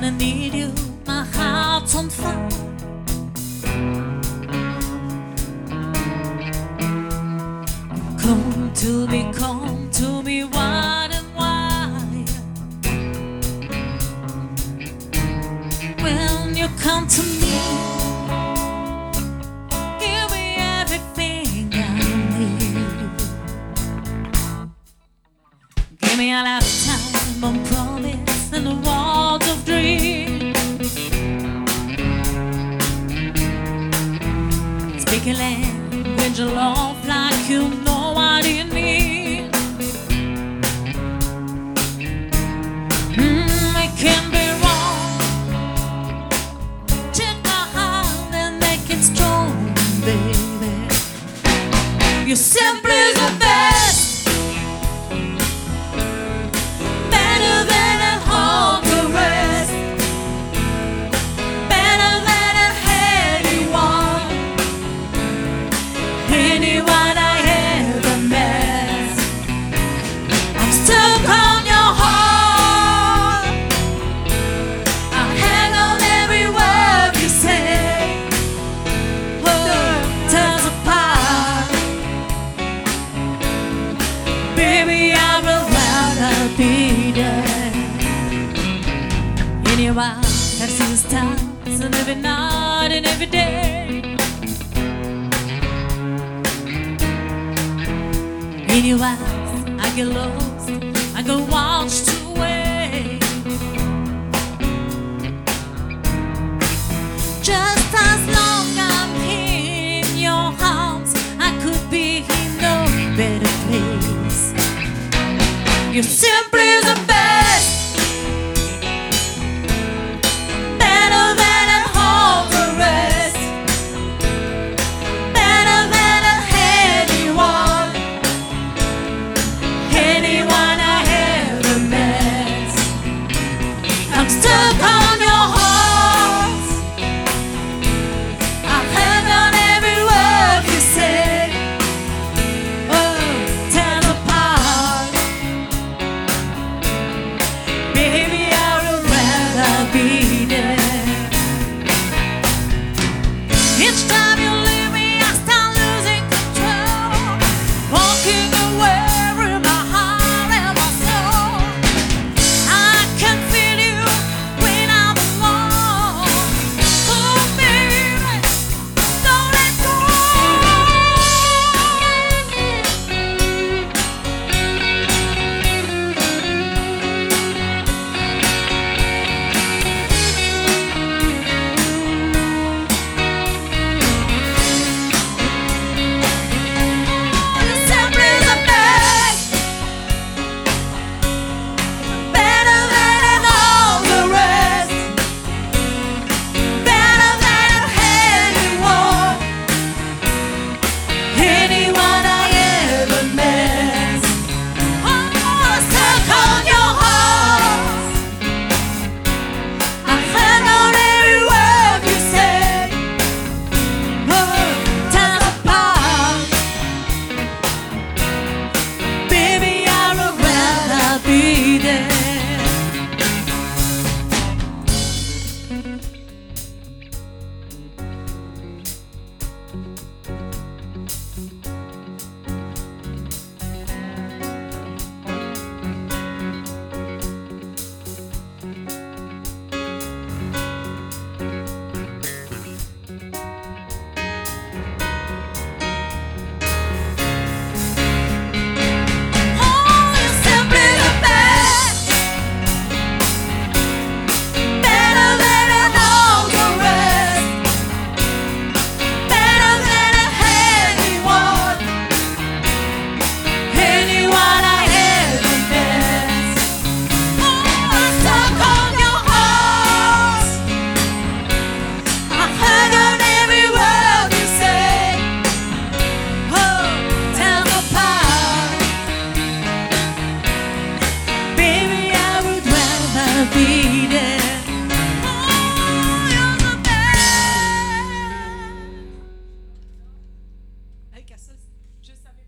When I need you, my heart's on fire. Come to me, wide and wide. When you come to me, give me everything I need. Give me a lifetime of promise and a world of dreams. Speak a language of love like you know what it means. It can be wrong. Take my hand and make it strong, baby. You're simply the best, better than all the rest, better than anyone, anyone I ever met. I'm stuck on your heart. I hang on every word you say. World tears apart. Baby, I would rather be there. In your eyes, I see the stars, and every night and every day. In your eyes, I get lost, I get washed away. Just as long I'm here in your arms, I could be in no better place. You're simply the best, better than all the rest, better than anyone, anyone I ever met. I'm stuck on your heart. I hang on every word you say. Oh, tear apart. Baby, I would rather be there. Each time you leave me, I start losing control. Walking away with my heart and my soul. I can feel you when I'm alone. Oh, baby, don't let go. You're simply the best, better than all the rest, better than anyone, anyone I ever met. Oh, stuck on your heart. I hang on every word you say. Oh, tear apart. Baby, I would rather be there. Oh, you're simply the best, better than all the rest, better than anyone, anyone I ever met. Oh, I'm stuck on your heart. I hang on every word you say. Oh, tear apart. Baby, I would rather be there. Oh, you're the best. Hey, qu'à ça, juste avec